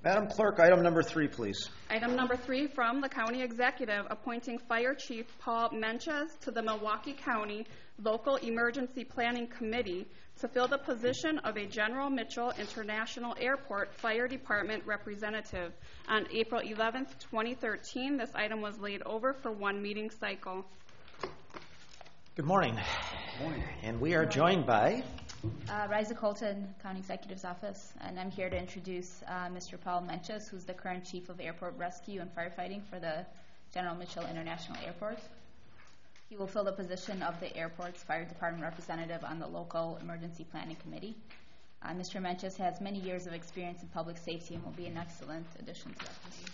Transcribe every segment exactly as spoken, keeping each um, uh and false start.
Madam Clerk, item number three, please. Item number three from the County Executive, appointing Fire Chief Paul Menches to the Milwaukee County Local Emergency Planning Committee to fill the position of a General Mitchell International Airport Fire Department representative. On April eleventh, twenty thirteen, this item was laid over for one meeting cycle. Good morning. Good morning. And we are joined by Uh, Riza Colton, County Executive's Office, and I'm here to introduce uh, Mister Paul Menches, who's the current Chief of Airport Rescue and Firefighting for the General Mitchell International Airport. He will fill the position of the airport's fire department representative on the local emergency planning committee. Uh, Mister Menches has many years of experience in public safety and will be an excellent addition to that committee.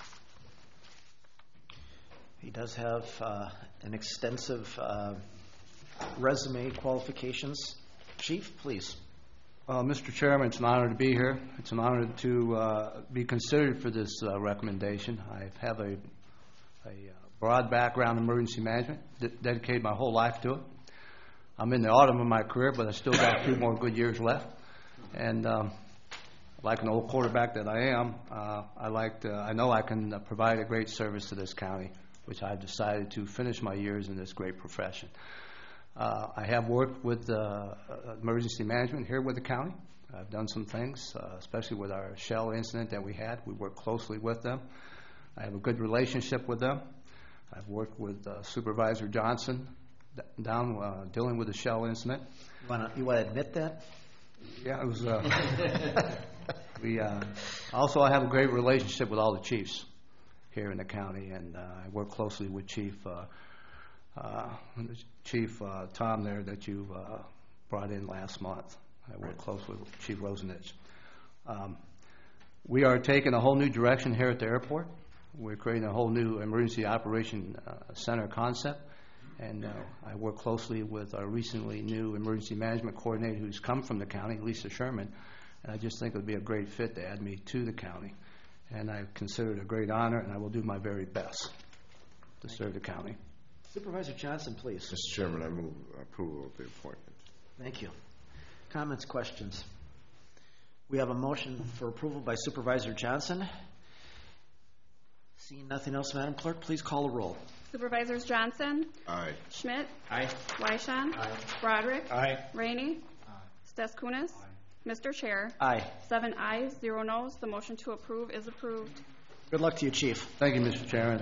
He does have uh, an extensive uh, resume qualifications. Chief, please. Uh, Mister Chairman, it's an honor to be here. It's an honor to uh, be considered for this uh, recommendation. I have a, a broad background in emergency management, d- dedicated my whole life to it. I'm in the autumn of my career, but I still got a few more good years left. And um, like an old quarterback that I am, uh, I like to, I know I can uh, provide a great service to this county, which I've decided to finish my years in this great profession. Uh, I have worked with uh, emergency management here with the county. I've done some things, uh, especially with our Shell incident that we had. We work closely with them. I have a good relationship with them. I've worked with uh, Supervisor Johnson d- down uh, dealing with the Shell incident. You want to you want to admit that? Yeah, it was. Uh, we uh, also I have a great relationship with all the chiefs here in the county, and uh, I work closely with Chief. Uh, Uh, Chief uh, Tom there that you uh, brought in last month. I work closely with Chief Rosenich. Um, we are taking a whole new direction here at the airport. We're creating a whole new emergency operation uh, center concept, and uh, I work closely with our recently new emergency management coordinator who's come from the county, Lisa Sherman, and I just think it would be a great fit to add me to the county. And I consider it a great honor, and I will do my very best to serve the county. Supervisor Johnson, please. Mister Chairman, I move approval of the appointment. Thank you. Comments, questions? We have a motion for approval by Supervisor Johnson. Seeing nothing else, Madam Clerk, please call the roll. Supervisors Johnson, Aye. Schmidt, Aye. Weishan, Aye. Broderick, Aye. Rainey, Staskunas, Mister Chair. Aye. Seven ayes, zero noes. The motion to approve is approved. Good luck to you, Chief. Thank you, Mister Chairman.